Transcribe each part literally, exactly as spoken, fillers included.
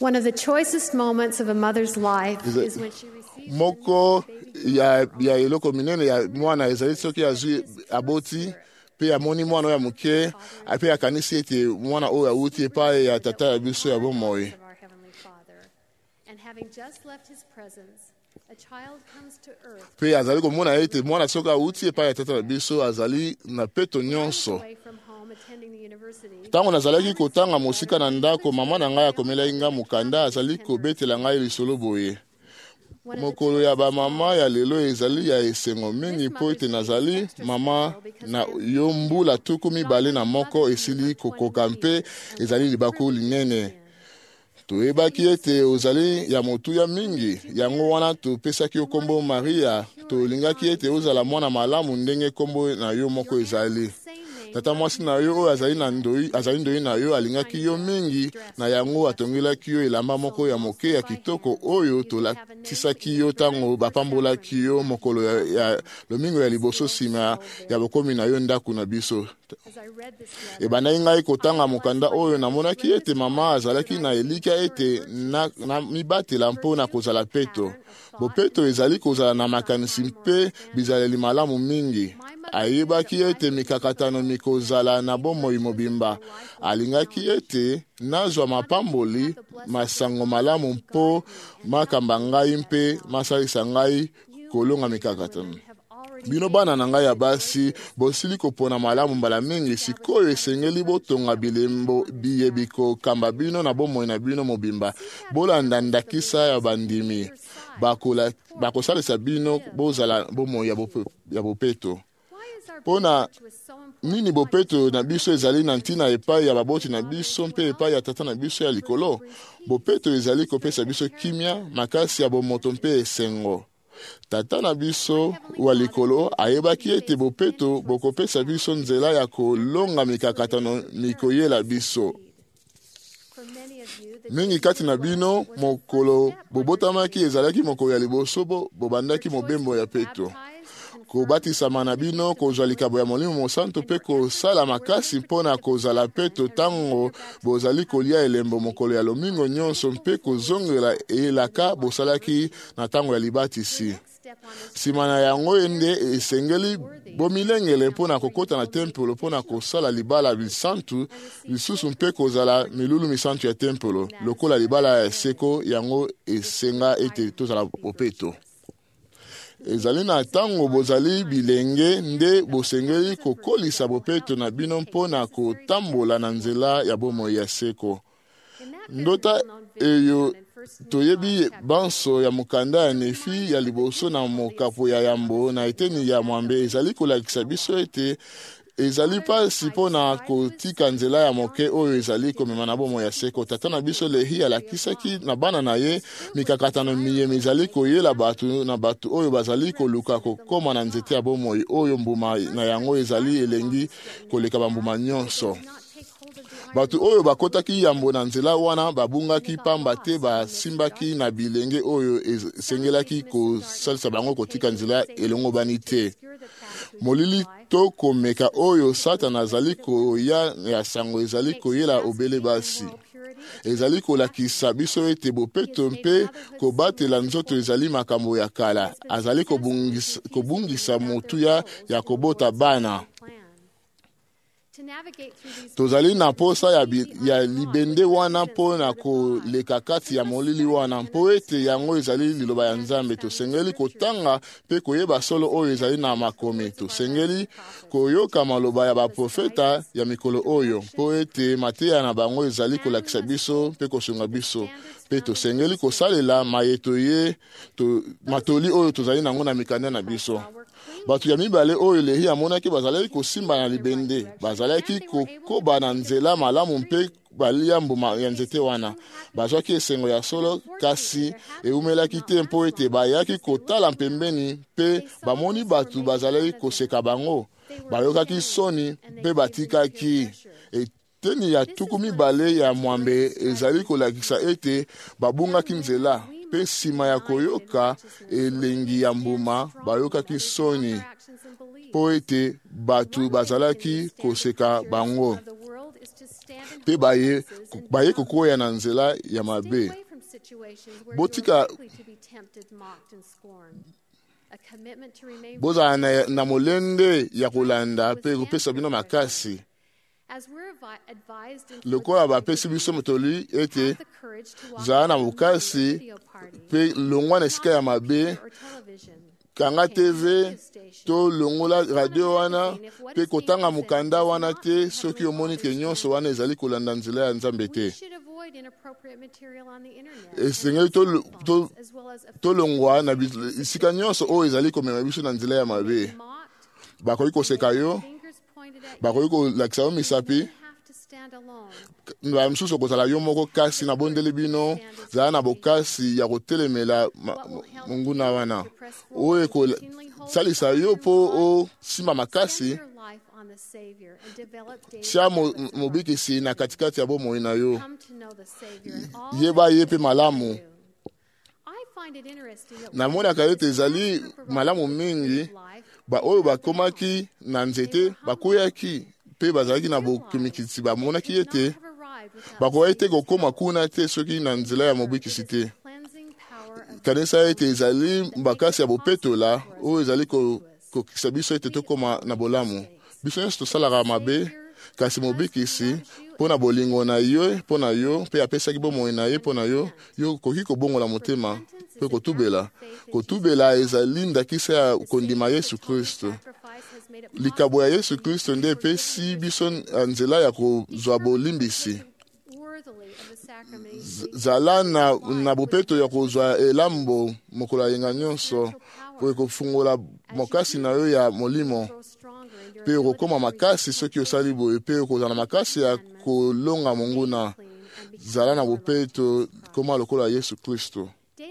One of the choicest moments of a mother's life is when she receives moko ya ya eloko minene ya mwana ezali soki azwi aboti pe ya moni mwana ya muke ape ya kanisi ete mwana oyo auti epai ya tata ya biso ya bomoi. And having just left his presence, a child comes to earth. Pe azali komona ete mwana soki auti epai ya tata ya biso azali na peto nyonso. Tango nazalaki kotanga mosika na ndako, mama na ngai akomela inga mukanda azali kobetela ngai lisolo boye. Mokolo ya ba mama ya lelo ezali ya esengo mingi po ete nazali mama na yo mbula tuku mibale na moko esili kokoka mpe ezali libaku linene. Toyebaki ete ozali ya motuya mingi, yango wana topesaki yo kombo Maria, tolingaki ete ozala mwana malamu ndenge kombo na yo moko ezali. Tata mwasi na yo azali na ndoi, azali ndoi na yo alingaki yo mingi, na yango atongelaki yo elamba moko ya moke ya kitoko oyo tolatisaki yo tango bapambolaki yo mokolo ya, ya lomingo ya liboso sima ya bokomi na yo ndaku na biso. Ebanda ngai kotanga mokanda oyo namonaki ete mama azalaki na elika ete na, na mibatela mpona kozala peto. Bo peto ezali kozala na makanisi mpe bizaleli malamu mingi. Ayebaki ete mikakatano mikozala na bomoi mobimba. Alingaki ete nazwa mapamboli masango malamu mpo makamba ngai mpe masalisa ngai kolonga mikakatano. Bino bana na ngai ya basi bosili kopona malamu mbala mingi, sikoyo esengeli botonga bilembo biyebiko kamba bino na bomoi na bino mobimba. Bolanda ndakisa ya bandimi bakola bakosalisa bino bozala bomoi ya bope, ya bopeto. Pona nini bopeto na biso ezali na ntina epai ya baboti na biso mpe epai ya tata na biso ya likolo. Bopeto ezali kopesa biso kimia makasi ya bomoto mpe esengo. Tata na biso wa likolo ayebaki ete bopeto bokopesa biso nzela ya kolonga mikakatano mikoyela biso. Mingi kati na bino mokolo bobotamaki ezalaki mokolo ya liboso bo bobandaki mobembo ya peto. Kobatisama na bino kozwa likabo ya Molimo Mosantu pe kosala makasi mpona kozala peto tango bozali kolia elembo mokolo ya lomingo nyonso mpe kozongela elaka bosalaki na tango ya libatisi. Sima na yango ende esengeli bomilengele mpona kokota na tempelo mpona kosala libala bisantu lisusu mpe kozala milulu misantu ya tempelo. Lokola libala ya seko yango esenga ete tozala bopeto. Ezali na tango bozali bilenge nde bosengeli kokolisa bopeto na bino mpona kotambola na nzela ya bomoi ya seko. Ndota eyo toyebi banso ya mukanda ya nefi ya liboso na mokapo ya yambo na eteni ya mwambe ezali kolakisa biso ete ezali pasi mpona kotika nzela ya moke oyo ezali komema na bomoi ya seko. Tata na biso Lehi alakisaki na bana na ye mikakatano miyemi ezali koyela batu na batu oyo bazali koluka kokoma na nzete ya bomoi oyo mbuma na yango ezali elengi koleka bambuma nyonso. Batu oyo bakotaki yambo na nzela wana babungaki pamba te basimbaki na bilenge oyo esengelaki kosalisa bango kotika nzela elongo bani te. Molili to komeka oyo Satan azali koya ya sango ezali koyela obele basi. Ezali kolakisa biso ete bopeto mpe kobatela nzoto ezali makambo ya kala. Azali kobungisa, kobungisa motuya ya kobota bana. Tozali na posa ya, ya libende wana po na koleka kati ya molili wana mpo ete yango ezali liloba ya Nzambe. Tosengeli kotanga pe koyeba solo oyo ezali na makomi. Tosengeli koyoka maloba ya baprofeta ya mikolo oyo mpo ete mateya na bango ezali kolakisa biso pe kosunga biso. Pe tosengeli kosalela mayeto ye to, matoli oyo tozali nango na mikanda na biso. Batu ya mibale oyo Lehi amonaki bazalaki kosimba na libende, bazalaki kokoba na nzela malamu mpe balia mbuma ya nzete wana. Bazwaki esengo ya solo kasi eumelaki te mpo ete bayaki kotala mpembeni mpe bamoni batu bazalaki koseka bango. Bayokaki soni mpe batikaki. Eteni ya tuku mibale ya mwambe ezali kolakisa ete babungaki nzela. Pe sima ya koyoka elengi ya mbuma bayokaki soni po ete batu bazalaki koseka bango. pe baye baye kokoya na nzela ya mabe. Botika boza na, na molende ya kolanda pe kopesa bino makasi. Lokola bapesi biso motoli ete zala na mokasi pe longwa na esika ya mabe, kanga T V to longola radio wana pe kotanga mukanda wana te soki omoni ke nyonso wana ezali kolanda nzela ya Nzambe te. Esengeli to, to, to longwa na esika nyonso oyo ezali komema biso na nzela ya mabe. Bakoki koseka yo, bakoki kolakisa yo misapi, bamisusu kozala yo moko kasi na bondeli bino, zala na bokasi ya kotelemela monguna wana. Oyo ekosalisa yo po o simba makasi, tia mobikisi na katikati ya bomoi na yo. Yeba yepe malamu. Na mona kayete ezali malamu mingi, ba oyo bakomaki na nzete, bakoyaki pe bazalaki na bokimikisi bamonaki ete bakoya ete kokoma kuna te soki na nzela ya mobikisi te. Kanisa ete ezali bakasi ya bopetola oyo ezali kokisa biso ete tokoma na bolamu. Biso nyonso tosalaka mabe, kasi mobikisi pona bolingo na yo, pona yo, pe apesaki bomoi na ye pona yo, yo koki kobongola motema, pe kotubela. Kotubela ezali ndakisa ya kondima Yesu Kristo. Likabo ya Yesu Kristo nde pesi biso nzela ya kozwa bolimbisi. Zala na, na bopeto ya kozwa elambo mokola yenga nyonso, po kofungola mokasi na yo ya molimo. Pe okoma makasi soki osali boye, pe kozala makasi ya kolonga monguna. Zala na bopeto koma lokola Yesu Kristo.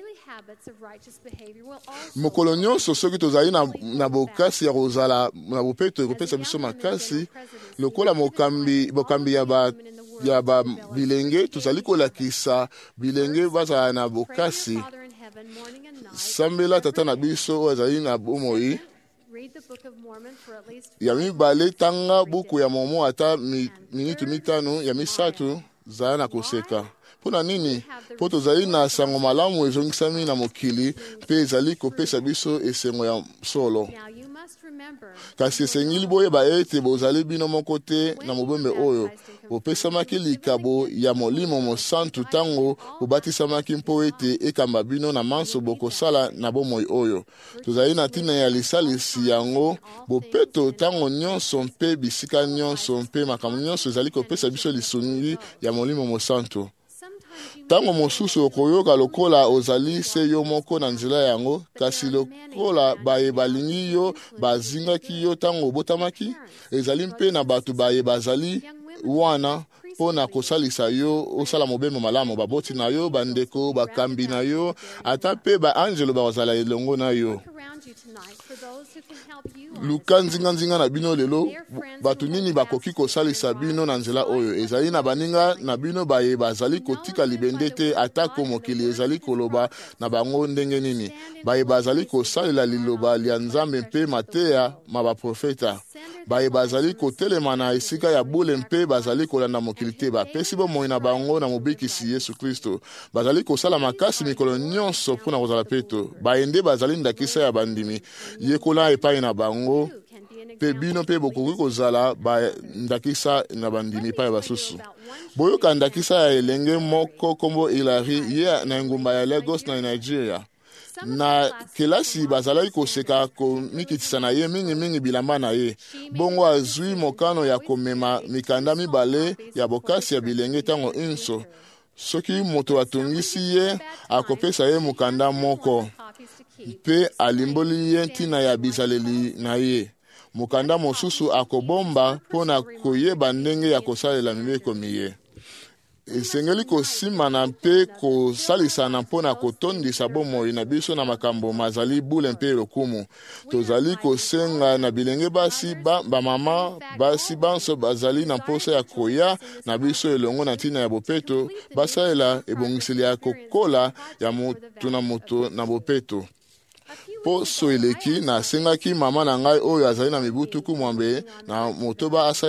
Mokolo nyonso soki tozali na, na bokasi ya kozala na bopeto ekopesa biso makasi, lokola mokambi bokambi ya ba ya ba bilenge tozali kolakisa bilenge bazala na bokasi. Sambela tata na biso oyo azali na bomoi. Ya mibale tanga buku ya momo ata mi, minitu mitano ya misatu zala na koseka. Pona nini? Po tozali na sango malamu ezongisami na mokili pe ezali kopesa biso esengo ya solo. Kasi esengili boyeba ete bozali bino moko te na mobembe oyo. Bopesamaki likabo ya molimo mosantu tango bobatisamaki mpo ete ekamba bino na manso bokosala na bomoi oyo. Tozali na ntina ya lisalisi yango bopeto tango nyonso mpe bisika nyonso mpe makambo nyonso ezali kopesa biso lisungi ya molimo mosantu. Tango mosusu okoyoka lokola ozali se yo moko na nzela yango, kasi lokola baye balingi yo bazingaki yo tango obotamaki, ezali mpe na bato baye bazali wana pona kosalisa yo osala mobembo malamu, baboti na yo, bandeko, bakambi na yo, ata pe ba angelo bazala elongo na yo. Luka nzinga nzinga na bino lelo, batu nini bakoki kosalisa bino na nzela oyo. Ezali na baninga na bino baye bazali kotika libende te atako mokili ezali koloba na bango ndenge nini. Baye bazali kosalela liloba lia Nzambe mpe mateya maba profeta. Baye bazali kotelema na esika ya bule mpe bazali kolanda mokili te. Bapesi bomoi na bango na mobikisi Yesu Kristo. Bazali kosala makasi mikolo nyonso mpona kozala peto. Baye nde bazali ndakisa ya bandimi. Yekola epai na bango pe bino pe bokoki kozala ba ndakisa na bandimi epai basusu. Boyoka ndakisa ya elenge moko kombo Hilary ye na ngumba ya Lagos na Nigeria. Na kelasi bazalaki koseka komikitisa na ye mingi mingi bilamba na ye. Bongo azwi mokano ya komema mikanda mibale ya bokasi ya bilenge tango inso. Soki moto atungisi ye akopesa ye mokanda moko. Pe alimboli ye ntina ya bizaleli na ye. Mokanda mosusu akobomba pona koyeba ndenge ya kosalela mibeko miye. Esengeli kosima na mpe kosalisa na mpona kotondisa bomoi na biso na makambo mazali bule mpe lokumu. Tozali kosenga na bilenge basi ba, ba mama basi banso bazali na mposa ya koya na biso elongo na ntina ya bopeto basalela ebongiseli ya kokola ya motu na moto na bopeto. Po so eleki na sengaki mama na ngai oyo azali na mibutuku mwambe na motoba asalela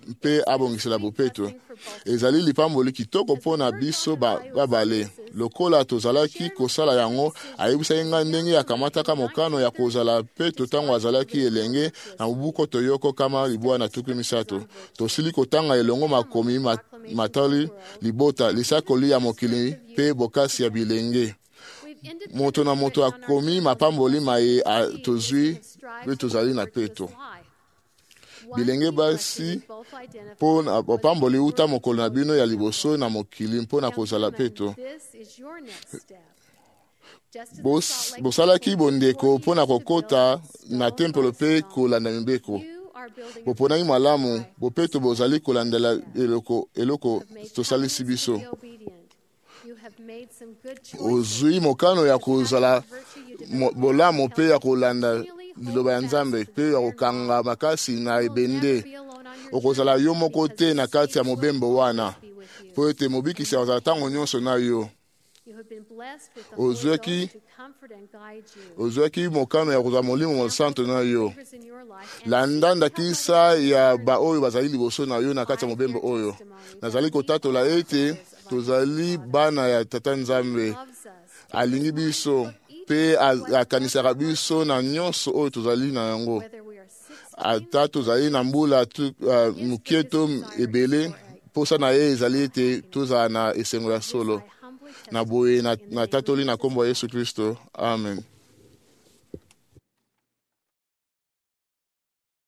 mpe abongisela bopeto. Ezali lipamboli kitoko mpo na biso babale. Lokola tozalaki kosala yango, ayebisaki nga ndenge akamataka mokano ya kozala pe totango azalaki elenge na mobuko toyoko kama libwa na tuku misato. Tosili kotanga elongo makomi matali libota lisakoli ya mokili pe bokasi ya bilenge. Moto na moto akomi mapamboli maye tozwi pe tozali na peto. Bilenge basi po na bopamboli uta mokolo na bino ya liboso na mokili mpo na kozala peto. Bos, bosalaki bondeko mpo na kokota na tempelo pe kolanda mibeko. Boponaki malamu, bopeto bozali kolandela eloko, eloko tosalisi biso. Ozwi mokano ya kozala bolamu pe ya kolanda liloba ya Nzambe pe ya kokanga makasi na ebende. Okozala yo moko te na kati ya mobembo wana po ete mobikisi azala ntango nyonso na yo. Ozwaki ozwaki mokano ya kozala molimo mosantu na yo. Landa ndakisa ya baoyo bazali liboso na yo na kati ya mobembo oyo. Nazali kotatola ete tozali bana ya Tata Nzambe. Alingi biso pe akanisaka biso na nyonso oyo tozali na yango. Ata tozali na mbula uh, mukieto ebele posa na ye ezali ete tozala na esengo ya solo. Na boye na, na tatoli na kombo ya Yesu Kristo. Amen.